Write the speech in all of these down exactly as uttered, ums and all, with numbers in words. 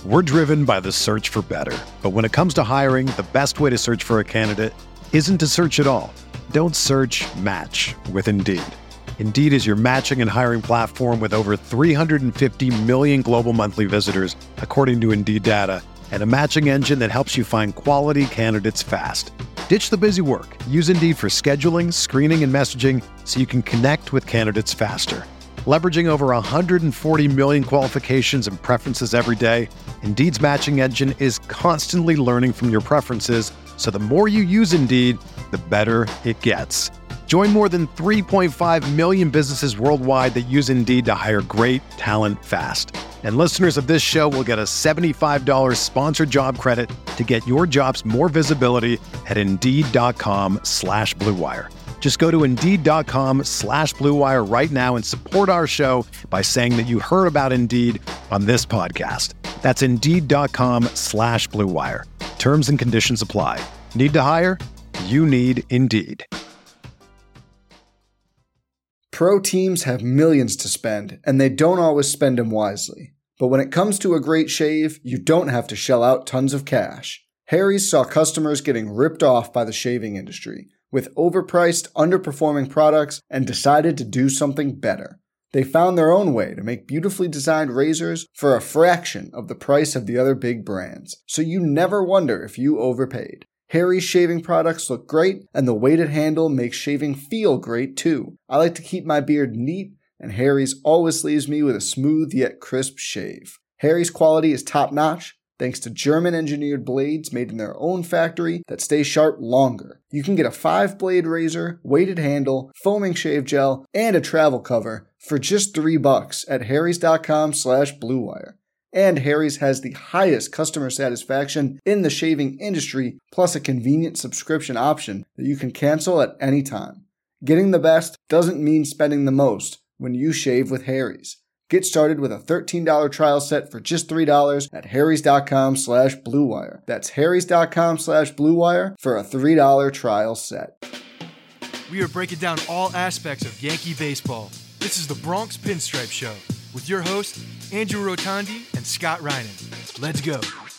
We're driven by the search for better. But when it comes to hiring, the best way to search for a candidate isn't to search at all. Don't search, match with Indeed. Indeed is your matching and hiring platform with over three hundred fifty million global monthly visitors, according to Indeed data, and a matching engine that helps you find quality candidates fast. Ditch the busy work. Use Indeed for scheduling, screening, and messaging so you can connect with candidates faster. Leveraging over one hundred forty million qualifications and preferences every day, Indeed's matching engine is constantly learning from your preferences, so the more you use Indeed, the better it gets. Join more than three point five million businesses worldwide that use Indeed to hire great talent fast. And listeners of this show will get a seventy-five dollars sponsored job credit to get your jobs more visibility at Indeed.com slash Blue Wire. Just go to Indeed.com slash Blue Wire right now and support our show by saying that you heard about Indeed on this podcast. That's Indeed.com slash Blue Wire. Terms and conditions apply. Need to hire? You need Indeed. Pro teams have millions to spend, and they don't always spend them wisely. But when it comes to a great shave, you don't have to shell out tons of cash. Harry's saw customers getting ripped off by the shaving industry with overpriced, underperforming products and decided to do something better. They found their own way to make beautifully designed razors for a fraction of the price of the other big brands, so you never wonder if you overpaid. Harry's shaving products look great, and the weighted handle makes shaving feel great too. I like to keep my beard neat, and Harry's always leaves me with a smooth yet crisp shave. Harry's quality is top-notch, thanks to German-engineered blades made in their own factory that stay sharp longer. You can get a five-blade razor, weighted handle, foaming shave gel, and a travel cover for just three bucks at harrys.com slash bluewire. And Harry's has the highest customer satisfaction in the shaving industry, plus a convenient subscription option that you can cancel at any time. Getting the best doesn't mean spending the most when you shave with Harry's. Get started with a thirteen dollars trial set for just three dollars at harrys.com slash bluewire. That's harrys.com slash bluewire for a three dollars trial set. We are breaking down all aspects of Yankee baseball. This is the Bronx Pinstripe Show with your hosts, Andrew Rotondi and Scott Reinen. Let's go.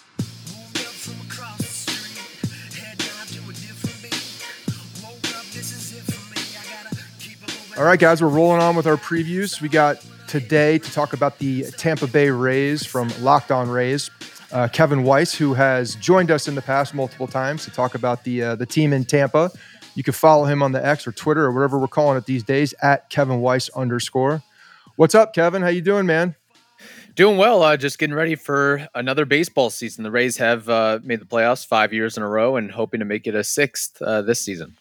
All right, guys, we're rolling on with our previews. We got today to talk about the Tampa Bay Rays from Locked On Rays. Uh, Kevin Weiss, who has joined us in the past multiple times to talk about the uh, the team in Tampa. You can follow him on the X or Twitter or whatever we're calling it these days at Kevin Weiss underscore. What's up, Kevin? How you doing, man? Doing well. Uh, just getting ready for another baseball season. The Rays have uh, made the playoffs five years in a row and hoping to make it a sixth uh, this season.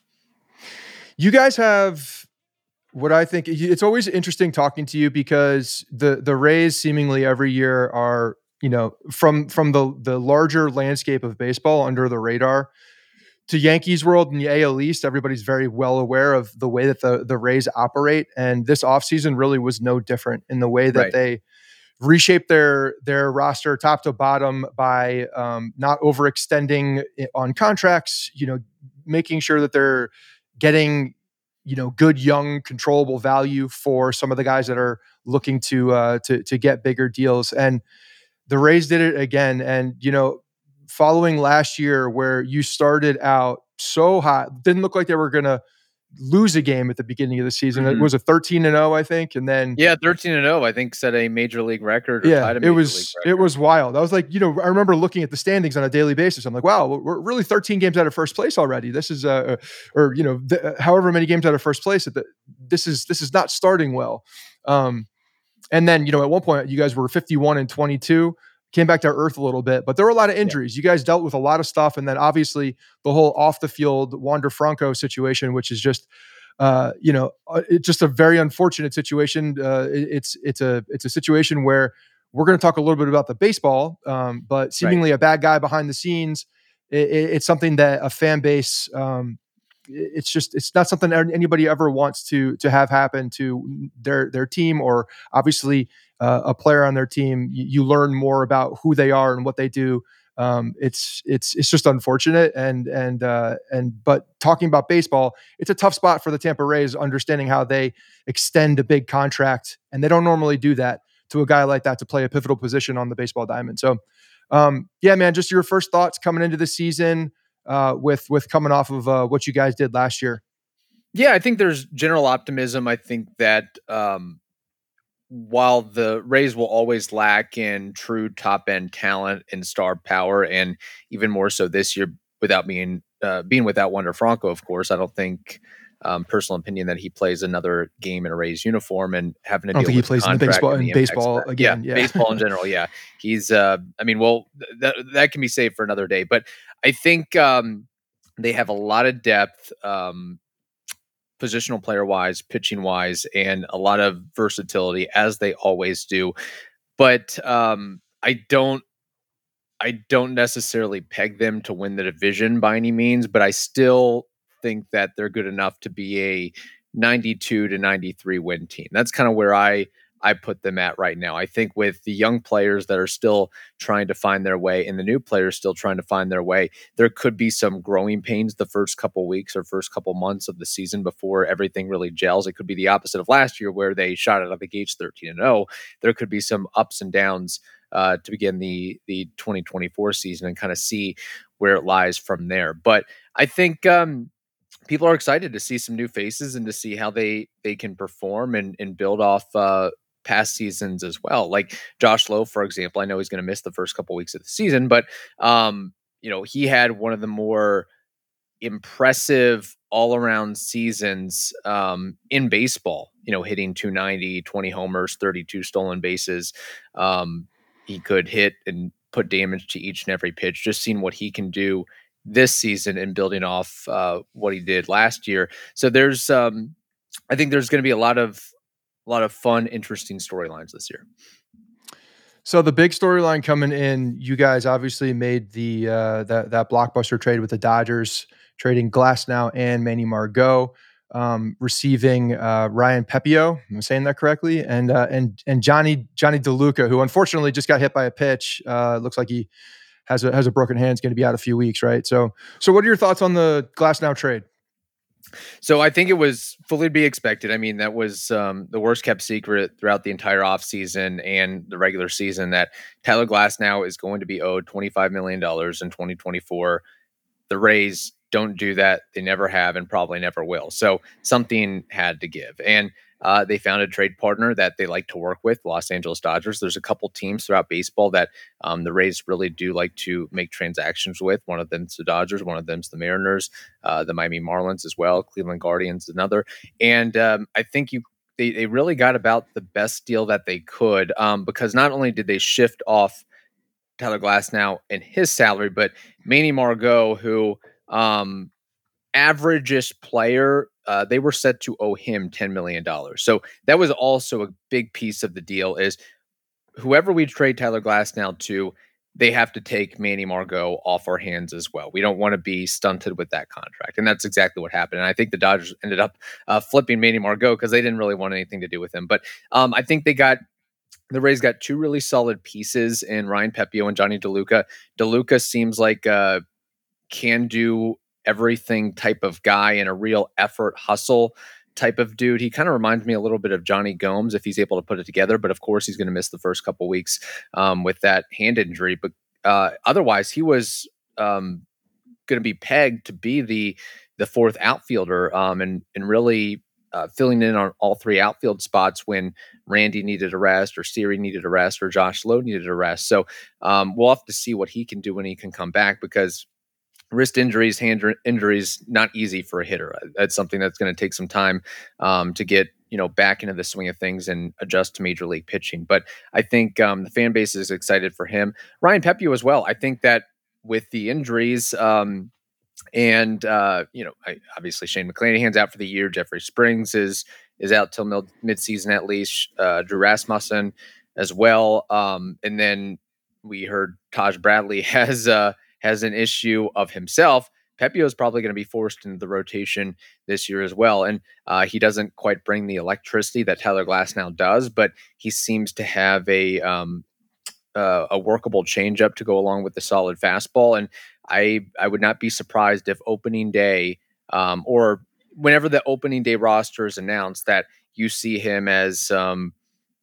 You guys have what I think it's always interesting talking to you because the the Rays seemingly every year are, you know, from from the the larger landscape of baseball under the radar to Yankees world and the A L East, everybody's very well aware of the way that the, the Rays operate. And this offseason really was no different in the way that right. they reshaped their their roster top to bottom by um, not overextending on contracts, you know, making sure that they're getting, you know, good, young, controllable value for some of the guys that are looking to uh, to to get bigger deals. And the Rays did it again. And, you know, following last year where you started out so hot, didn't look like they were going to lose a game at the beginning of the season. Mm-hmm. It was a thirteen and oh, I think. And then yeah, thirteen and oh, I think set a major league record. Or yeah, tied a major it was, it was wild. I was like, you know, I remember looking at the standings on a daily basis. I'm like, wow, we're really thirteen games out of first place already. This is uh, or, you know, th- however many games out of first place. The, this is, this is not starting well. Um, and then, you know, at one point you guys were fifty-one and twenty-two. Came back to earth a little bit, but there were a lot of injuries. Yeah. You guys dealt with a lot of stuff. And then obviously the whole off the field Wander Franco situation, which is just, uh, you know, it's just a very unfortunate situation. Uh, it, it's, it's a, it's a situation where we're going to talk a little bit about the baseball, um, but seemingly right. a bad guy behind the scenes. It, it, it's something that a fan base, um, it's just, it's not something anybody ever wants to, to have happen to their, their team, or obviously, Uh, a player on their team. You, you learn more about who they are and what they do. Um, it's it's it's just unfortunate. And and uh, and but talking about baseball, it's a tough spot for the Tampa Rays, understanding how they extend a big contract, and they don't normally do that to a guy like that to play a pivotal position on the baseball diamond. So Um, yeah, man, just your first thoughts coming into the season uh, with with coming off of uh, what you guys did last year. Yeah, I think there's general optimism. I think that um, while the Rays will always lack in true top end talent and star power, and even more so this year without being uh, being without Wander Franco, of course, I don't think. Um, personal opinion that he plays another game in a Rays uniform and having to I don't deal think he with plays the in the contract baseball and the in impacts baseball of that. again. Yeah, Yeah. baseball in general. Yeah, he's. Uh, I mean, well, th- that that can be saved for another day. But I think um, they have a lot of depth, um, positional player wise, pitching wise, and a lot of versatility as they always do. But um, I don't. I don't necessarily peg them to win the division by any means, but I still think that they're good enough to be a ninety-two to ninety-three win team. That's kind of where I I put them at right now. I think with the young players that are still trying to find their way and the new players still trying to find their way, there could be some growing pains the first couple weeks or first couple months of the season before everything really gels. It could be the opposite of last year where they shot out of the gates thirteen and oh. There could be some ups and downs uh, to begin the the twenty twenty-four season and kind of see where it lies from there. But I think um, people are excited to see some new faces and to see how they they can perform and and build off uh, past seasons as well. Like Josh Lowe, for example, I know he's going to miss the first couple weeks of the season, but um, you know he had one of the more impressive all-around seasons um, in baseball, you know, hitting two ninety, twenty homers, thirty-two stolen bases. Um, he could hit and put damage to each and every pitch. Just seeing what he can do this season and building off uh, what he did last year. So there's, um, I think there's going to be a lot of, a lot of fun, interesting storylines this year. So the big storyline coming in, you guys obviously made the uh, that that blockbuster trade with the Dodgers, trading Glasnow and Manny Margot, um, receiving uh, Ryan Pepiot. Am I saying that correctly? And uh, and and Johnny Johnny DeLuca, who unfortunately just got hit by a pitch. Uh, looks like he has a has a broken hand. Is going to be out a few weeks, right? So so what are your thoughts on the Glasnow trade? So I think it was fully to be expected. I mean, that was um, the worst kept secret throughout the entire offseason and the regular season that Tyler Glasnow is going to be owed twenty-five million dollars in twenty twenty-four. The Rays don't do that. They never have and probably never will. So something had to give. And uh, they found a trade partner that they like to work with, Los Angeles Dodgers. There's a couple teams throughout baseball that um, the Rays really do like to make transactions with. One of them's the Dodgers. One of them's the Mariners, uh, the Miami Marlins as well. Cleveland Guardians, another. And um, I think you they, they really got about the best deal that they could um, because not only did they shift off Tyler Glasnow and his salary, but Manny Margot, who um, average-ish player, uh, they were set to owe him ten million dollars. So that was also a big piece of the deal is whoever we trade Tyler Glasnow to, they have to take Manny Margot off our hands as well. We don't want to be stunted with that contract. And that's exactly what happened. And I think the Dodgers ended up uh, flipping Manny Margot because they didn't really want anything to do with him. But um, I think they got the Rays got two really solid pieces in Ryan Pepiot and Johnny DeLuca. DeLuca seems like a can do everything type of guy and a real effort hustle type of dude. He kind of reminds me a little bit of Johnny Gomes if he's able to put it together, but of course he's going to miss the first couple weeks um, with that hand injury. But uh, otherwise, he was um, going to be pegged to be the the fourth outfielder um, and and really uh, filling in on all three outfield spots when Randy needed a rest or Siri needed a rest or Josh Lowe needed a rest. So um, we'll have to see what he can do when he can come back because wrist injuries, hand injuries, not easy for a hitter. That's something that's going to take some time um, to get, you know, back into the swing of things and adjust to major league pitching. But I think um, the fan base is excited for him. Ryan Pepiot as well. I think that with the injuries um, and, uh, you know, I, obviously Shane McClanahan's out for the year. Jeffrey Springs is is out till mid midseason at least. Uh, Drew Rasmussen as well. Um, and then we heard Taj Bradley has uh, has an issue of himself. Pepiot is probably going to be forced into the rotation this year as well. And uh, he doesn't quite bring the electricity that Tyler Glasnow does, but he seems to have a um, uh, a workable changeup to go along with the solid fastball. And I I would not be surprised if opening day um, or whenever the opening day roster is announced that you see him as um,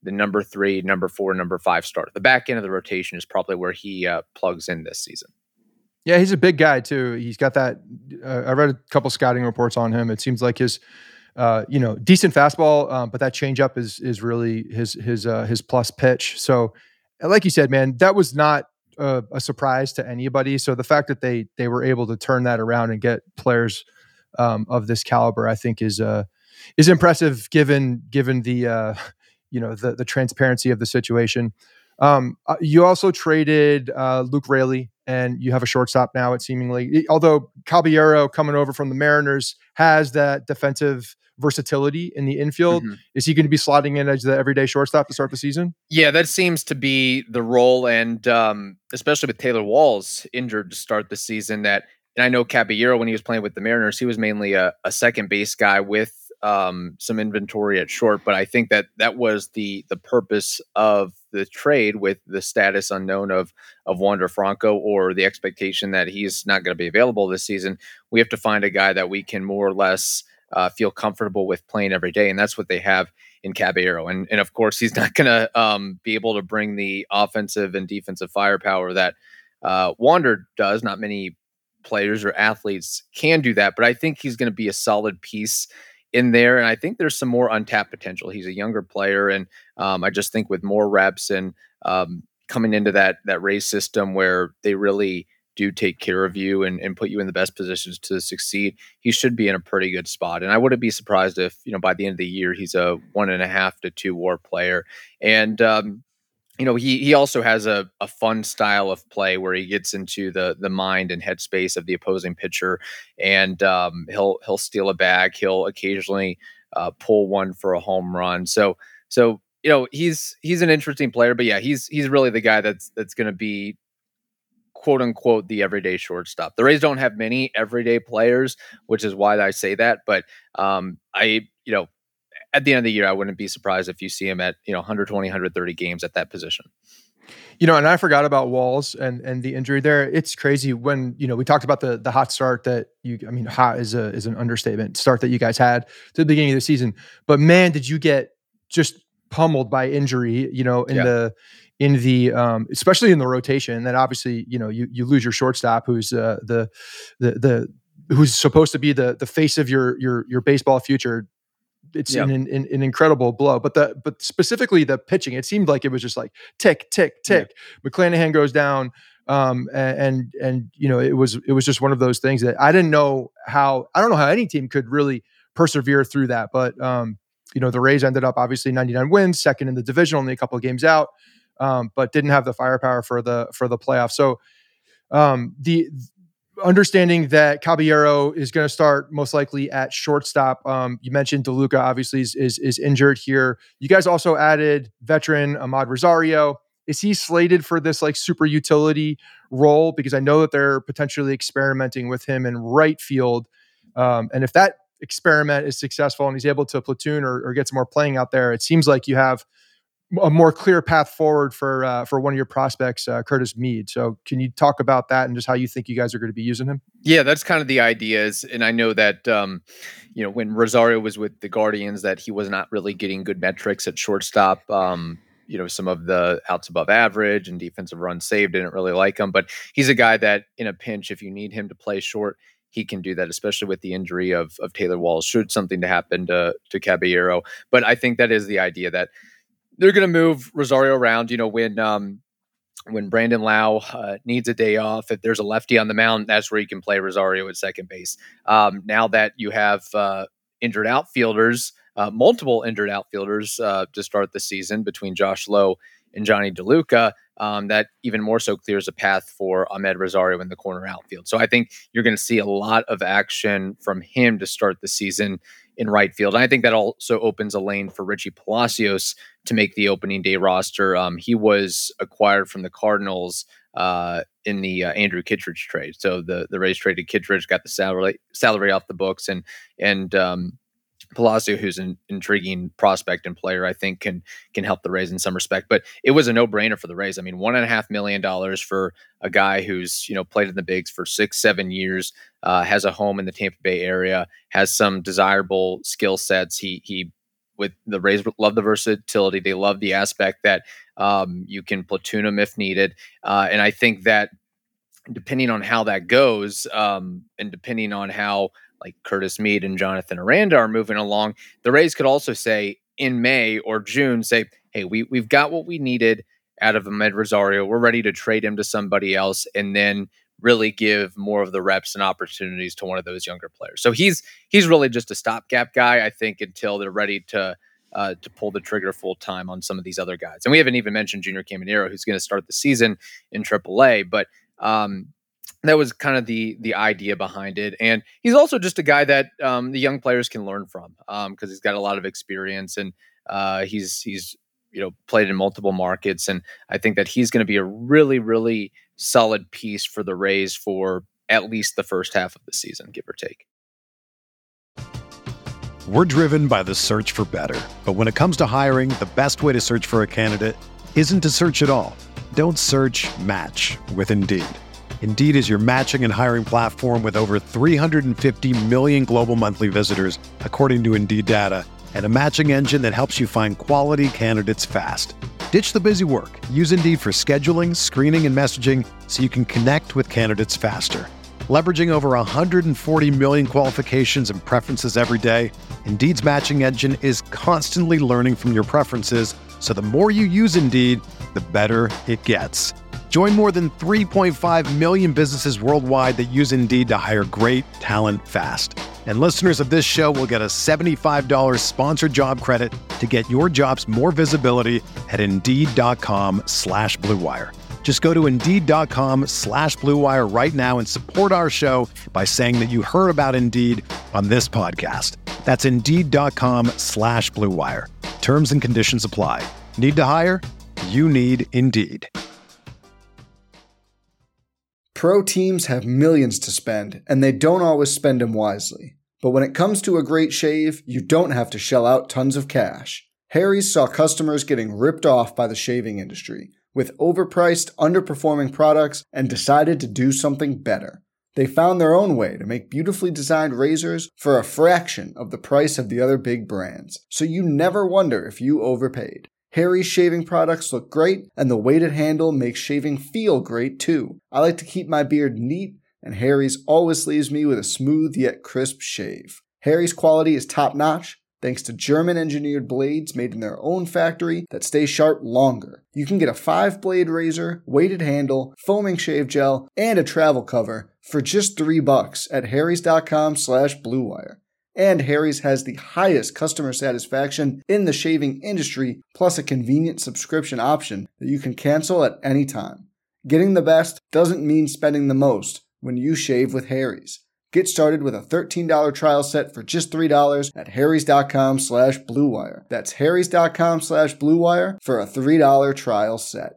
the number three, number four, number five starter. The back end of the rotation is probably where he uh, plugs in this season. Yeah, he's a big guy too. He's got that. Uh, I read a couple scouting reports on him. It seems like his, uh, you know, decent fastball, um, but that changeup is is really his his uh, his plus pitch. So, like you said, man, that was not a, a surprise to anybody. So the fact that they they were able to turn that around and get players um, of this caliber, I think, is uh, is impressive given given the uh, you know the the transparency of the situation. Um, uh, you also traded uh, Luke Raley, and you have a shortstop now. It seemingly, although Caballero coming over from the Mariners has that defensive versatility in the infield, mm-hmm. is he going to be slotting in as the everyday shortstop to start the season? Yeah, that seems to be the role, and um, especially with Taylor Walls injured to start the season. That, and I know Caballero, when he was playing with the Mariners, he was mainly a, a second base guy with um, some inventory at short. But I think that that was the the purpose of the trade, with the status unknown of of Wander Franco, or the expectation that he's not going to be available this season. We have to find a guy that we can more or less uh, feel comfortable with playing every day, and that's what they have in Caballero. And and of course, he's not going to um, be able to bring the offensive and defensive firepower that uh, Wander does. Not many players or athletes can do that, but I think he's going to be a solid piece in there. And I think there's some more untapped potential. He's a younger player. And um, I just think with more reps and um, coming into that, that race system where they really do take care of you and, and put you in the best positions to succeed, he should be in a pretty good spot. And I wouldn't be surprised if, you know, by the end of the year, he's a one and a half to two war player. And, um, you know, he he also has a, a fun style of play where he gets into the the mind and headspace of the opposing pitcher, and um, he'll he'll steal a bag. He'll occasionally uh, pull one for a home run. So so you know he's he's an interesting player. But yeah, he's he's really the guy that's that's going to be, quote unquote, the everyday shortstop. The Rays don't have many everyday players, which is why I say that. But um, I you know. At the end of the year, I wouldn't be surprised if you see him at, you know, one twenty, one thirty games at that position. You know, and I forgot about Walls and and the injury there. It's crazy when, you know, we talked about the the hot start that you, I mean, hot is a is an understatement, start that you guys had to the beginning of the season. But man, did you get just pummeled by injury, you know, in yeah. the in the um, especially in the rotation. And then obviously, you know, you you lose your shortstop, who's uh, the the the who's supposed to be the the face of your your your baseball future. It's yep. an, an, an incredible blow, but the but specifically the pitching, it seemed like it was just like tick, tick, tick. Yeah. McClanahan goes down, um, and, and and you know it was it was just one of those things that I didn't know how I don't know how any team could really persevere through that. But um, you know the Rays ended up obviously ninety-nine wins, second in the division, only a couple of games out, um, but didn't have the firepower for the for the playoffs. So um, the understanding that Caballero is going to start most likely at shortstop. Um, you mentioned DeLuca obviously is, is is injured here. You guys also added veteran Ahmad Rosario. Is he slated for this like super utility role? Because I know that they're potentially experimenting with him in right field. Um, and if that experiment is successful and he's able to platoon or, or get some more playing out there, it seems like you have a more clear path forward for uh, for one of your prospects, uh, Curtis Mead. So can you talk about that and just how you think you guys are going to be using him? Yeah, that's kind of the idea. Is, and I know that, um, you know, when Rosario was with the Guardians, that he was not really getting good metrics at shortstop. Um, you know, some of the outs above average and defensive runs saved didn't really like him. But he's a guy that in a pinch, if you need him to play short, he can do that, especially with the injury of of Taylor Walls, should something to happen to, to Caballero. But I think that is the idea, that they're going to move Rosario around. You know, when um, when Brandon Lau uh, needs a day off, if there's a lefty on the mound, that's where you can play Rosario at second base. Um, now that you have uh, injured outfielders, uh, multiple injured outfielders uh, to start the season between Josh Lowe and Johnny DeLuca, um, that even more so clears a path for Ahmed Rosario in the corner outfield. So I think you're going to see a lot of action from him to start the season in right field. And I think that also opens a lane for Richie Palacios to make the opening day roster. Um, he was acquired from the Cardinals uh, in the uh, Andrew Kittredge trade. So the the Rays traded Kittredge, got the salary salary off the books, and and um, Palacio, who's an intriguing prospect and player, I think can can help the Rays in some respect. But it was a no-brainer for the Rays. I mean, one and a half million dollars for a guy who's, you know, played in the bigs for six, seven years, uh, has a home in the Tampa Bay area, has some desirable skill sets. He he with the Rays love the versatility. They love the aspect that um, you can platoon them if needed. Uh, and I think that depending on how that goes, um, and depending on how like Curtis Mead and Jonathan Aranda are moving along, the Rays could also say in May or June, say, hey, we, we've got what we needed out of Amed Rosario. We're ready to trade him to somebody else and then really give more of the reps and opportunities to one of those younger players. So he's he's really just a stopgap guy, I think, until they're ready to uh, to pull the trigger full time on some of these other guys. And we haven't even mentioned Junior Caminero, who's going to start the season in triple A. But um, that was kind of the the idea behind it. And he's also just a guy that um, the young players can learn from because um, he's got a lot of experience and uh, he's he's you know played in multiple markets. And I think that he's going to be a really, really solid piece for the Rays for at least the first half of the season, give or take. We're driven by the search for better. But when it comes to hiring, the best way to search for a candidate isn't to search at all. Don't search, match with Indeed. Indeed is your matching and hiring platform with over three hundred fifty million global monthly visitors, according to Indeed data, and a matching engine that helps you find quality candidates fast. Ditch the busy work. Use Indeed for scheduling, screening, and messaging so you can connect with candidates faster. Leveraging over one hundred forty million qualifications and preferences every day, Indeed's matching engine is constantly learning from your preferences, so the more you use Indeed, the better it gets. Join more than three point five million businesses worldwide that use Indeed to hire great talent fast. And listeners of this show will get a seventy-five dollars sponsored job credit to get your jobs more visibility at Indeed.com slash Blue Wire. Just go to Indeed.com slash Blue Wire right now and support our show by saying that you heard about Indeed on this podcast. That's Indeed.com slash Blue Wire. Terms and conditions apply. Need to hire? You need Indeed. Pro teams have millions to spend, and they don't always spend them wisely. But when it comes to a great shave, you don't have to shell out tons of cash. Harry's saw customers getting ripped off by the shaving industry with overpriced, underperforming products and decided to do something better. They found their own way to make beautifully designed razors for a fraction of the price of the other big brands, so you never wonder if you overpaid. Harry's shaving products look great, and the weighted handle makes shaving feel great too. I like to keep my beard neat, and Harry's always leaves me with a smooth yet crisp shave. Harry's quality is top-notch, thanks to German-engineered blades made in their own factory that stay sharp longer. You can get a five-blade razor, weighted handle, foaming shave gel, and a travel cover for just three bucks at harrys.com slash bluewire. And Harry's has the highest customer satisfaction in the shaving industry, plus a convenient subscription option that you can cancel at any time. Getting the best doesn't mean spending the most when you shave with Harry's. Get started with a thirteen dollars trial set for just three dollars at harrys.com slash bluewire. That's harrys.com slash bluewire for a three dollars trial set.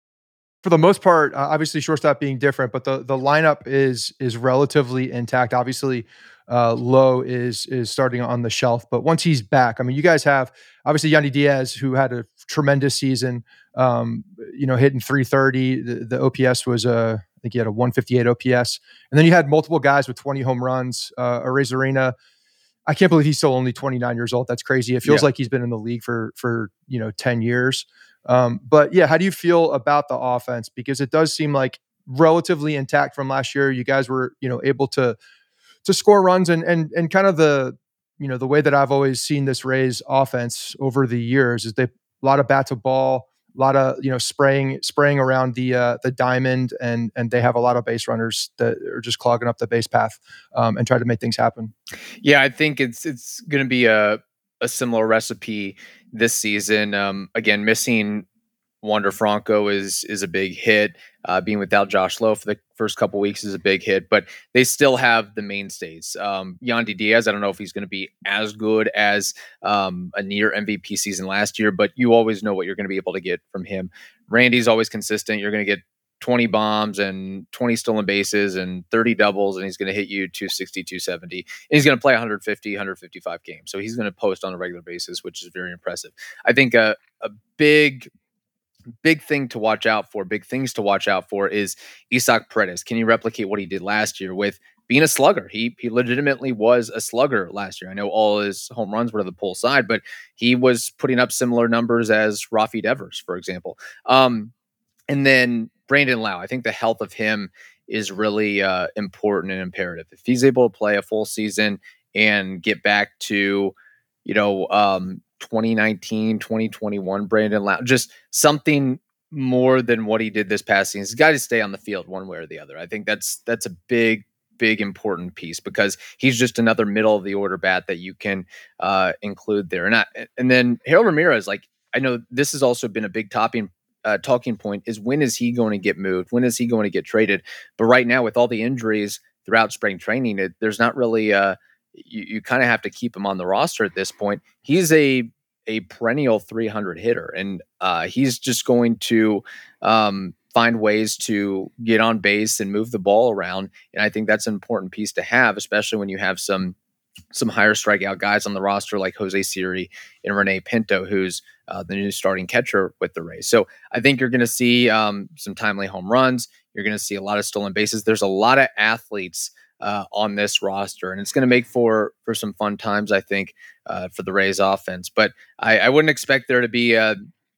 For the most part, uh, obviously shortstop being different, but the, the lineup is is relatively intact. Obviously, uh, Lowe is is starting on the shelf, but once he's back, I mean, you guys have obviously Yandy Diaz, who had a tremendous season, um, you know, hitting three thirty. The, the O P S was a, I think he had a one fifty-eight O P S, and then you had multiple guys with twenty home runs. Uh, Arozarena, I can't believe he's still only twenty-nine years old. That's crazy. It feels yeah. like he's been in the league for for you know ten years. Um, but yeah, how do you feel about the offense? Because it does seem like relatively intact from last year. You guys were, you know, able to, to score runs and, and, and kind of the, you know, the way that I've always seen this Rays offense over the years is they, a lot of bat to ball, a lot of, you know, spraying, spraying around the, uh, the diamond, and, and they have a lot of base runners that are just clogging up the base path, um, and try to make things happen. Yeah. I think it's, it's going to be a, a similar recipe this season. Um, again, missing Wander Franco is is a big hit. Uh, being without Josh Lowe for the first couple weeks is a big hit, but they still have the mainstays. Um, Yandy Diaz, I don't know if he's going to be as good as um, a near M V P season last year, but you always know what you're going to be able to get from him. Randy's always consistent. You're going to get twenty bombs and twenty stolen bases and thirty doubles, and he's going to hit you two sixty, two seventy. And he's going to play one fifty, one fifty-five games. So he's going to post on a regular basis, which is very impressive. I think a, a big, big thing to watch out for, big things to watch out for is Isaac Paredes. Can you replicate what he did last year with being a slugger. He he legitimately was a slugger last year. I know all his home runs were to the pull side, but he was putting up similar numbers as Rafi Devers, for example. Um, and then Brandon Lau, I think the health of him is really uh, important and imperative. If he's able to play a full season and get back to, you know, um, twenty nineteen, twenty twenty-one Brandon Lau, just something more than what he did this past season. He's got to stay on the field one way or the other. I think that's that's a big, big important piece because he's just another middle of the order bat that you can uh, include there. And I, and then Harold Ramirez, like I know this has also been a big topping uh, talking point is when is he going to get moved? When is he going to get traded? But right now with all the injuries throughout spring training, it, there's not really uh you, you kind of have to keep him on the roster at this point. He's a a perennial three hundred hitter, and uh, he's just going to um, find ways to get on base and move the ball around. And I think that's an important piece to have, especially when you have some some higher strikeout guys on the roster like Jose Siri and Rene Pinto, who's uh, the new starting catcher with the Rays. So I think you're going to see um, some timely home runs. You're going to see a lot of stolen bases. There's a lot of athletes uh, on this roster, and it's going to make for for some fun times, I think, uh, for the Rays offense. But I, I wouldn't expect there to be a,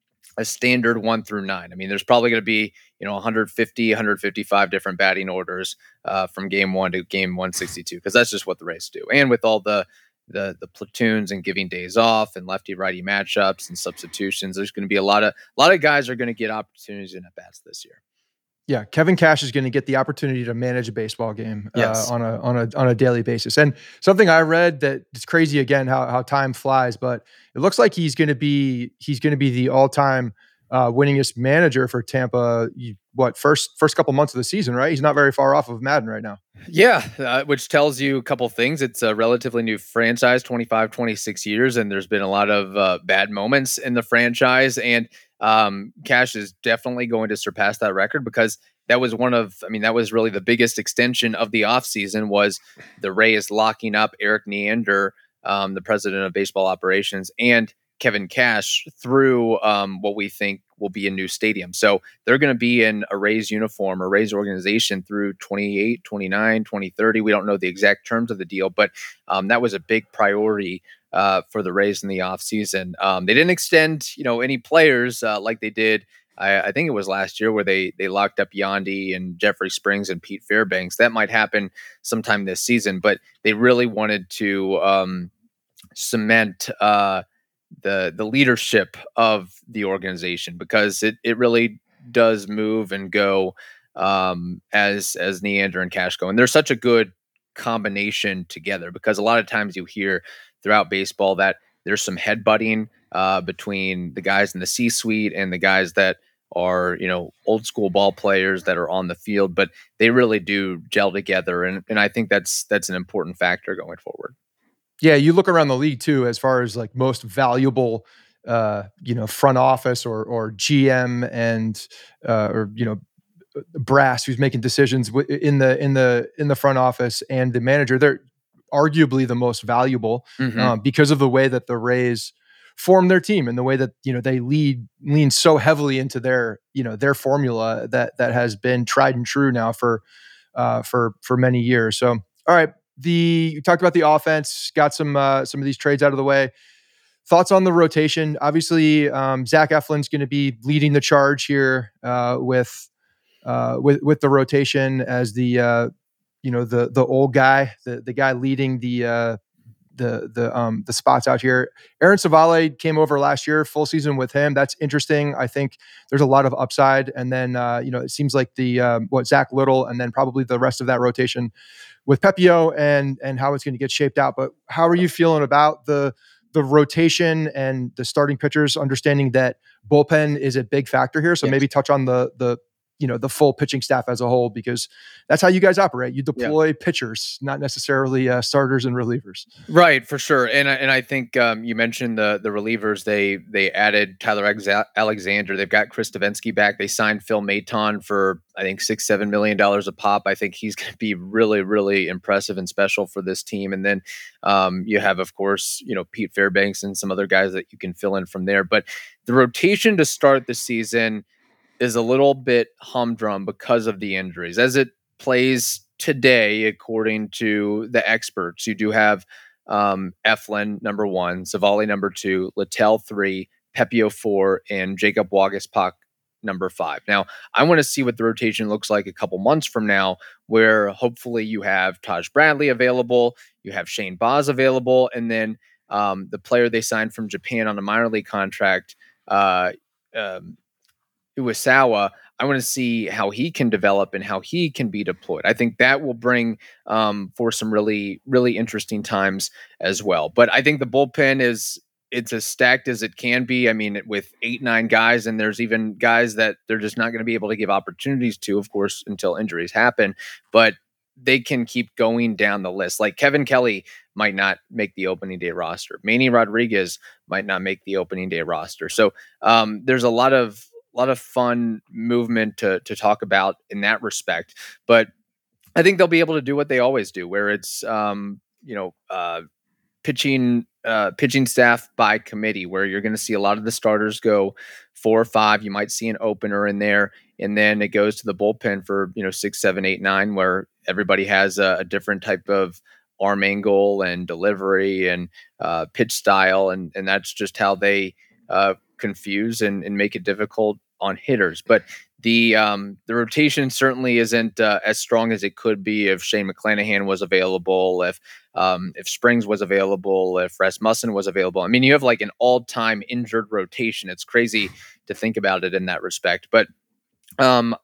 a standard one through nine. I mean, there's probably going to be, you know, one fifty, one fifty-five different batting orders uh, from game one to game one sixty-two, because that's just what the Rays do. And with all the, the, the platoons and giving days off and lefty righty matchups and substitutions, there's going to be a lot of, a lot of guys are going to get opportunities in at bats this year. Yeah, Kevin Cash is going to get the opportunity to manage a baseball game yes. uh, on a on a on a daily basis. And something I read that it's crazy again how how time flies, but it looks like he's going to be he's going to be the all time uh, winningest manager for Tampa. You, what first first couple months of the season, right? He's not very far off of Madden right now. Yeah, uh, which tells you a couple things. It's a relatively new franchise, twenty-five, twenty-six years, and there's been a lot of uh, bad moments in the franchise. And um, Cash is definitely going to surpass that record because that was one of, I mean, that was really the biggest extension of the offseason was the Rays locking up Eric Neander, um, the president of baseball operations, and Kevin Cash through um, what we think will be a new stadium. So they're going to be in a Rays uniform, a Rays organization through twenty-eight, twenty-nine, twenty thirty. We don't know the exact terms of the deal, but um, that was a big priority uh, for the Rays in the offseason. Um, they didn't extend, you know, any players uh, like they did. I, I think it was last year where they they locked up Yandy and Jeffrey Springs and Pete Fairbanks. That might happen sometime this season, but they really wanted to um, cement uh, the the leadership of the organization because it it really does move and go um, as as Neander and Cash go, and they're such a good combination together because a lot of times you hear throughout baseball that there's some headbutting uh, between the guys in the C-suite and the guys that are, you know, old school ball players that are on the field, but they really do gel together, and and I think that's that's an important factor going forward. Yeah, you look around the league too, as far as like most valuable, uh, you know, front office or or G M and uh, or you know, brass who's making decisions in the in the in the front office and the manager. They're arguably the most valuable Mm-hmm. um, because of the way that the Rays form their team and the way that, you know, they lead lean so heavily into their, you know, their formula that that has been tried and true now for uh, for for many years. So, all right. The you talked about the offense, got some uh, some of these trades out of the way. Thoughts on the rotation? Obviously, um, Zach Eflin's going to be leading the charge here uh, with uh, with with the rotation as the uh, you know the the old guy, the the guy leading the uh, the the um, the spots out here. Aaron Savale came over last year, full season with him. That's interesting. I think there's a lot of upside. And then uh, you know it seems like the um, what Zach Little and then probably the rest of that rotation with Pepio and and how it's going to get shaped out. But how are you feeling about the the rotation and the starting pitchers, understanding that bullpen is a big factor here? So Yes. maybe touch on the the you know the full pitching staff as a whole, because that's how you guys operate. You deploy yeah. pitchers, not necessarily uh, starters and relievers. Right, for sure. And and I think um, you mentioned the the relievers. They they added Tyler Alexander. They've got Chris Davinsky back. They signed Phil Maton for I think six seven million dollars a pop. I think he's going to be really really impressive and special for this team. And then um, you have of course you know Pete Fairbanks and some other guys that you can fill in from there. But the rotation to start the season is a little bit humdrum because of the injuries. As it plays today, according to the experts, you do have um, Eflin number one, Savali number two, Littell three, Pepio four, and Jacob Waguespack number five. Now, I want to see what the rotation looks like a couple months from now, where hopefully you have Taj Bradley available, you have Shane Baz available, and then um, the player they signed from Japan on a minor league contract, uh, um, Uesawa. I want to see how he can develop and how he can be deployed. I think that will bring um, for some really, really interesting times as well. But I think the bullpen is, it's as stacked as it can be. I mean, with eight, nine guys, and there's even guys that they're just not going to be able to give opportunities to, of course, until injuries happen. But they can keep going down the list. Like Kevin Kelly might not make the opening day roster. Manny Rodriguez might not make the opening day roster. So um, there's a lot of a lot of fun movement to to talk about in that respect. But I think they'll be able to do what they always do, where it's um, you know uh, pitching uh, pitching staff by committee, where you're going to see a lot of the starters go four or five. You might see an opener in there, and then it goes to the bullpen for you know six, seven, eight, nine, where everybody has a, a different type of arm angle and delivery and uh, pitch style, and and that's just how they uh, confuse and, and make it difficult on hitters. But the um, the rotation certainly isn't uh, as strong as it could be if Shane McClanahan was available, if um, if Springs was available, if Rasmussen was available. I mean, you have like an all-time injured rotation. It's crazy to think about it in that respect. But um,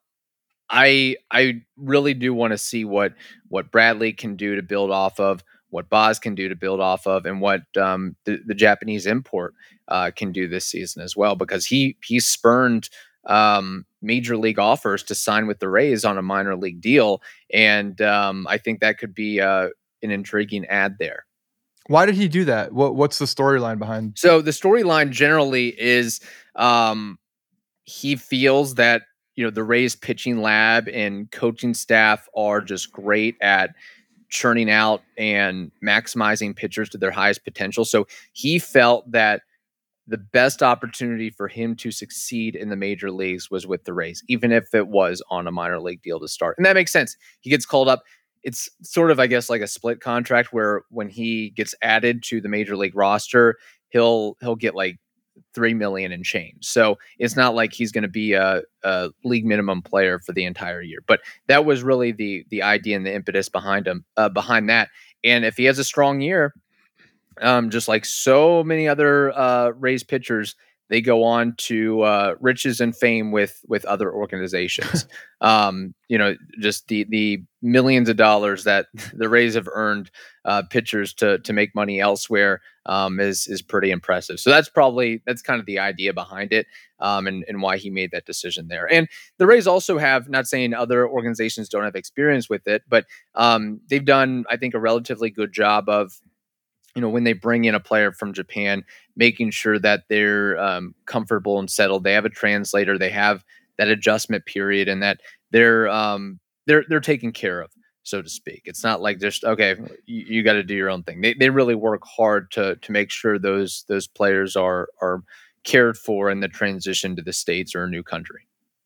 I I really do want to see what what Bradley can do to build off of, what Baz can do to build off of, and what um, the, the Japanese import uh, can do this season as well, because he he spurned um, major league offers to sign with the Rays on a minor league deal, and um, I think that could be uh, an intriguing ad there. Why did he do that? What what's the storyline behind? So the storyline generally is um, he feels that you know the Rays pitching lab and coaching staff are just great at churning out and maximizing pitchers to their highest potential. So he felt that the best opportunity for him to succeed in the major leagues was with the Rays, even if it was on a minor league deal to start. And that makes sense. He gets called up. It's sort of, I guess, like a split contract where when he gets added to the major league roster, he'll he'll get like three million and change. So it's not like he's going to be a, a league minimum player for the entire year. But that was really the the idea and the impetus behind him, uh, behind that. And if he has a strong year, um, just like so many other uh, Rays pitchers, they go on to uh, riches and fame with with other organizations. um, you know, just the the millions of dollars that the Rays have earned uh, pitchers to to make money elsewhere um, is is pretty impressive. So that's probably that's kind of the idea behind it, um, and and why he made that decision there. And the Rays also have, not saying other organizations don't have experience with it, but um, they've done, I think, a relatively good job of, you know, when they bring in a player from Japan, making sure that they're um, comfortable and settled. They have a translator. They have that adjustment period, and that they're um, they're they're taken care of, so to speak. It's not like just okay, you, you got to do your own thing. They they really work hard to to make sure those those players are are cared for in the transition to the States or a new country.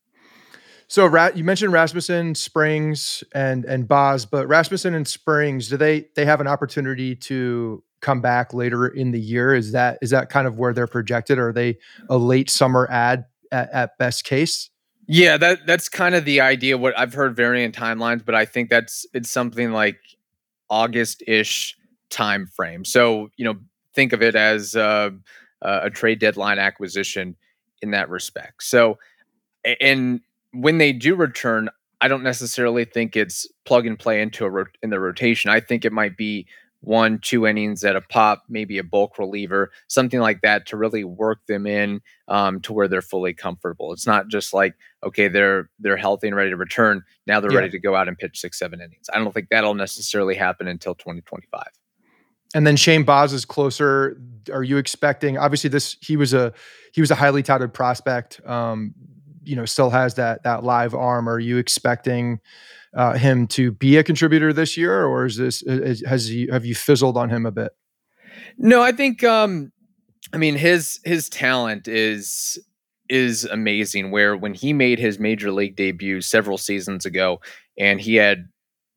So you mentioned Rasmussen, Springs, and and Baz, but Rasmussen and Springs, do they they have an opportunity to come back later in the year? Is that is that kind of where they're projected? Or are they a late summer ad at, at best case? Yeah, that that's kind of the idea. What I've heard varying timelines, but I think that's it's something like August-ish time frame. So, you know, think of it as uh, a trade deadline acquisition in that respect. So, and when they do return, I don't necessarily think it's plug and play into a rot- in the rotation. I think it might be one, two innings at a pop, maybe a bulk reliever, something like that, to really work them in um, to where they're fully comfortable. It's not just like, okay, they're they're healthy and ready to return. Now they're yeah. ready to go out and pitch six, seven innings. I don't think that'll necessarily happen until twenty twenty-five. And then Shane Baz is closer. Are you expecting? Obviously, this he was a he was a highly touted prospect. Um, you know, still has that that live arm. Are you expecting uh, him to be a contributor this year, or is this is, has he have you fizzled on him a bit? No, I think um, I mean his his talent is is amazing. Where when he made his major league debut several seasons ago, and he had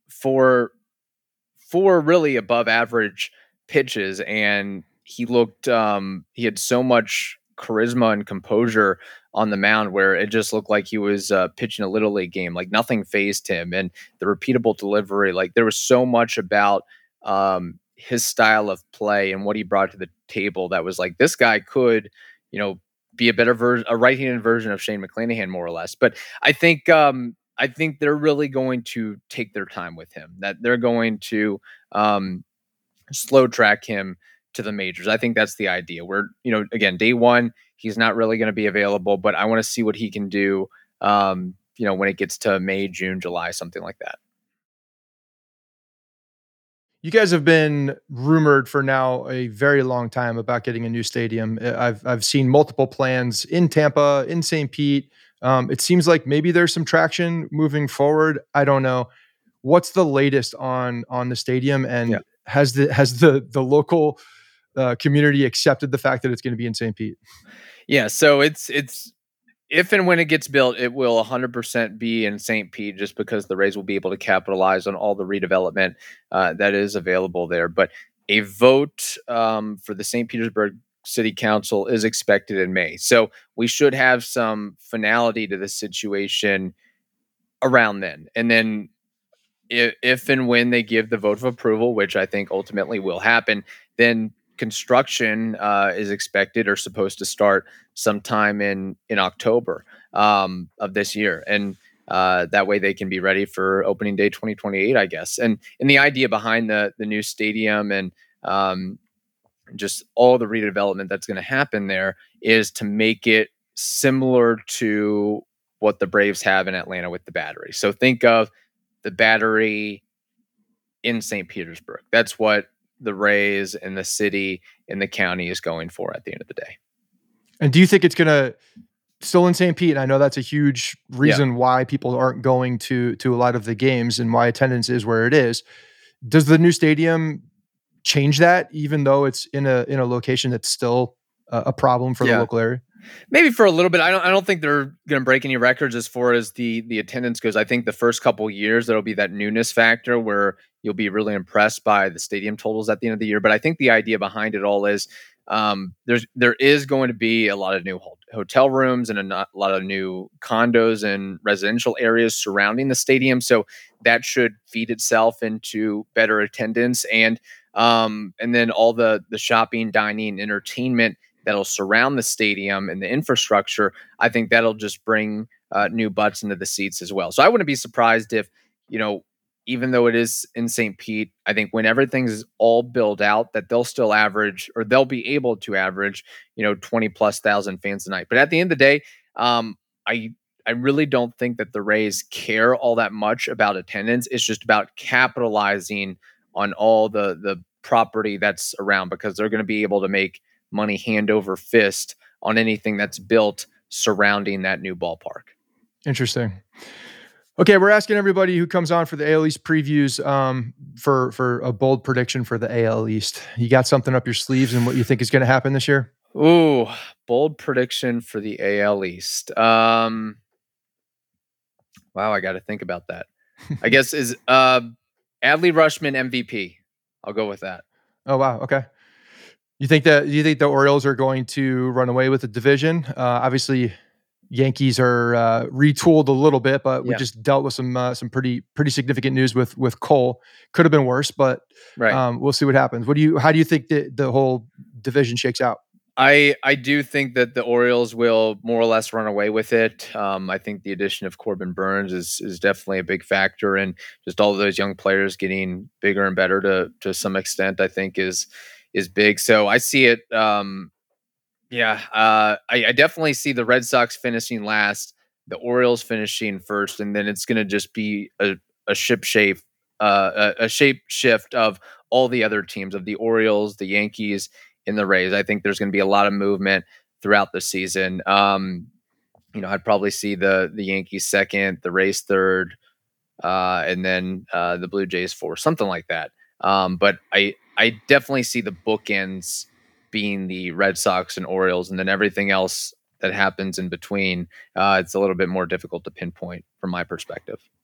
for four really above average pitches, and he looked um, he had so much charisma and composure on the mound where it just looked like he was uh, pitching a little league game. Like nothing phased him, and the repeatable delivery. Like there was so much about um, his style of play and what he brought to the table that was like this guy could, you know, be a better version, a right-handed version of Shane McClanahan, more or less. But I think um, I think they're really going to take their time with him. That they're going to um, slow track him to the majors. I think that's the idea. Where, you know, again, day one, he's not really going to be available, but I want to see what he can do. Um, you know, when it gets to May, June, July, something like that. You guys have been rumored for now a very long time about getting a new stadium. I've I've seen multiple plans in Tampa, in Saint Pete. Um, it seems like maybe there's some traction moving forward. I don't know. What's the latest on on the stadium, and Yeah. has the has the the local uh, community accepted the fact that it's going to be in Saint Pete? Yeah, so it's it's if and when it gets built, it will one hundred percent be in Saint Pete, just because the Rays will be able to capitalize on all the redevelopment uh, that is available there. But a vote um, for the Saint Petersburg City Council is expected in May. So we should have some finality to the situation around then. And then if, if and when they give the vote of approval, which I think ultimately will happen, then construction uh, is expected or supposed to start sometime in in October um, of this year, and uh, that way they can be ready for opening day twenty twenty-eight, I guess. And and the idea behind the the new stadium and um, just all the redevelopment that's going to happen there is to make it similar to what the Braves have in Atlanta with the Battery. So think of the Battery in Saint Petersburg. That's what the Rays and the city and the county is going for at the end of the day. And do you think it's going to still in Saint Pete? And I know that's a huge reason yeah. why people aren't going to to a lot of the games and why attendance is where it is. Does the new stadium change that, even though it's in a in a location that's still a, a problem for yeah. the local area? Maybe for a little bit. I don't. I don't think they're going to break any records as far as the the attendance goes. I think the first couple years there'll be that newness factor where you'll be really impressed by the stadium totals at the end of the year. But I think the idea behind it all is um, there's there is going to be a lot of new hotel rooms and a, not, a lot of new condos and residential areas surrounding the stadium. So that should feed itself into better attendance, and um, and then all the the shopping, dining, entertainment that'll surround the stadium and the infrastructure. I think that'll just bring uh, new butts into the seats as well. So I wouldn't be surprised if, you know, even though it is in Saint Pete, I think when everything's all built out, that they'll still average, or they'll be able to average, you know, twenty plus thousand fans a night. But at the end of the day, um, I I really don't think that the Rays care all that much about attendance. It's just about capitalizing on all the the property that's around, because they're going to be able to make money hand over fist on anything that's built surrounding that new ballpark. Interesting. Okay, we're asking everybody who comes on for the A L East previews um, for for a bold prediction for the A L East. You got something up your sleeves and what you think is going to happen this year? Ooh, bold prediction for the A L East. Um, wow, I got to think about that. I guess is uh, Adley Rutschman M V P. I'll go with that. Oh wow, okay. You think that you think the Orioles are going to run away with the division? Uh, obviously, Yankees are uh, retooled a little bit, but we yeah. just dealt with some uh, some pretty pretty significant news with with Cole. Could have been worse, but right. um, we'll see what happens. What do you? How do you think the the whole division shakes out? I I do think that the Orioles will more or less run away with it. Um, I think the addition of Corbin Burns is is definitely a big factor, and just all of those young players getting bigger and better to to some extent, I think is. is big. So I see it. Um, yeah, uh, I, I definitely see the Red Sox finishing last, the Orioles finishing first, and then it's going to just be a, a ship shape, uh, a, a shape shift of all the other teams, of the Orioles, the Yankees, and the Rays. I think there's going to be a lot of movement throughout the season. Um, you know, I'd probably see the the Yankees second, the Rays third, uh, and then uh, the Blue Jays fourth, something like that. Um, but I. I definitely see the bookends being the Red Sox and Orioles, and then everything else that happens in between. Uh, it's a little bit more difficult to pinpoint from my perspective.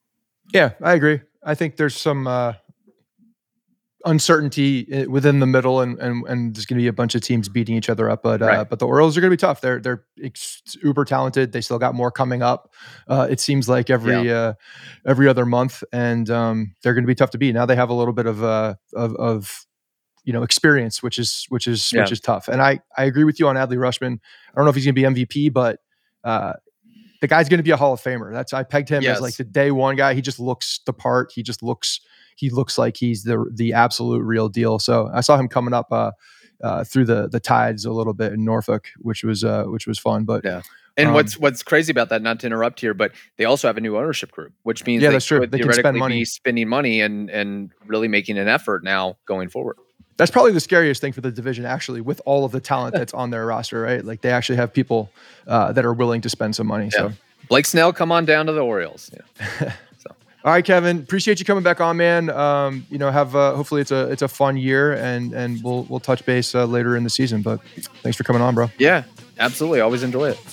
Yeah, I agree. I think there's some uh, uncertainty within the middle, and and and there's going to be a bunch of teams beating each other up. But uh, Right. but the Orioles are going to be tough. They're they're ex- uber talented. They still got more coming up. Uh, it seems like every Yeah. uh, every other month, and um, they're going to be tough to beat. Now they have a little bit of uh, of of you know experience, which is which is Yeah. which is tough. And I I agree with you on Adley Rutschman. I don't know if he's going to be M V P, but uh, the guy's going to be a Hall of Famer. That's I pegged him Yes. as like the day one guy. He just looks the part. He just looks he looks like he's the the absolute real deal. So I saw him coming up uh, uh, through the the tides a little bit in Norfolk, which was uh, which was fun. But Yeah. And um, what's what's crazy about that, not to interrupt here, but they also have a new ownership group, which means Yeah, they that's true. could They can spend theoretically money. be spending money and and really making an effort now going forward. that's probably the scariest thing for the division, actually, with all of the talent that's on their roster, right? Like they actually have people uh, that are willing to spend some money. Yeah. So. Blake Snell, come on down to the Orioles. Yeah. All right, Kevin. Appreciate you coming back on, man. Um, you know, have uh, hopefully it's a it's a fun year, and and we'll we'll touch base uh, later in the season. But thanks for coming on, bro. Yeah, absolutely. Always enjoy it.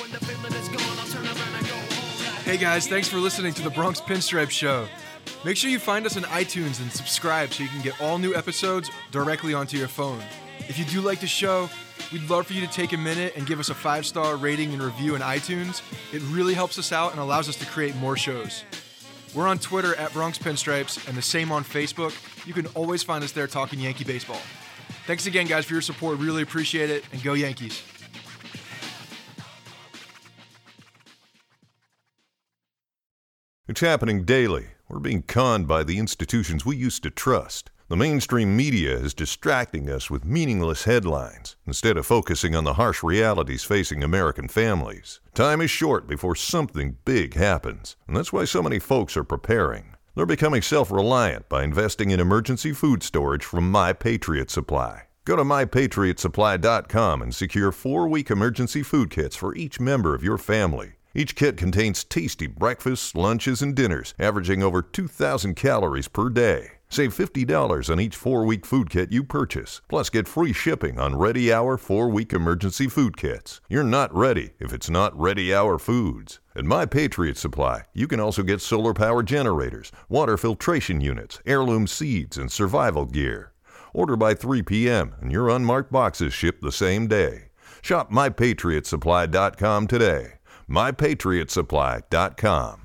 Hey guys, thanks for listening to the Bronx Pinstripe Show. Make sure you find us on iTunes and subscribe so you can get all new episodes directly onto your phone. If you do like the show, we'd love for you to take a minute and give us a five-star rating and review in iTunes. It really helps us out and allows us to create more shows. We're on Twitter at Bronx Pinstripes and the same on Facebook. You can always find us there talking Yankee baseball. Thanks again, guys, for your support. Really appreciate it, and go Yankees. It's happening daily. We're being conned by the institutions we used to trust. The mainstream media is distracting us with meaningless headlines instead of focusing on the harsh realities facing American families. Time is short before something big happens, and that's why so many folks are preparing. They're becoming self-reliant by investing in emergency food storage from My Patriot Supply. Go to my patriot supply dot com and secure four-week emergency food kits for each member of your family. Each kit contains tasty breakfasts, lunches, and dinners, averaging over two thousand calories per day. Save fifty dollars on each four-week food kit you purchase, plus get free shipping on Ready Hour four-week emergency food kits. You're not ready if it's not Ready Hour Foods. At My Patriot Supply, you can also get solar power generators, water filtration units, heirloom seeds, and survival gear. Order by three p.m. and your unmarked boxes ship the same day. Shop my patriot supply dot com today. my patriot supply dot com.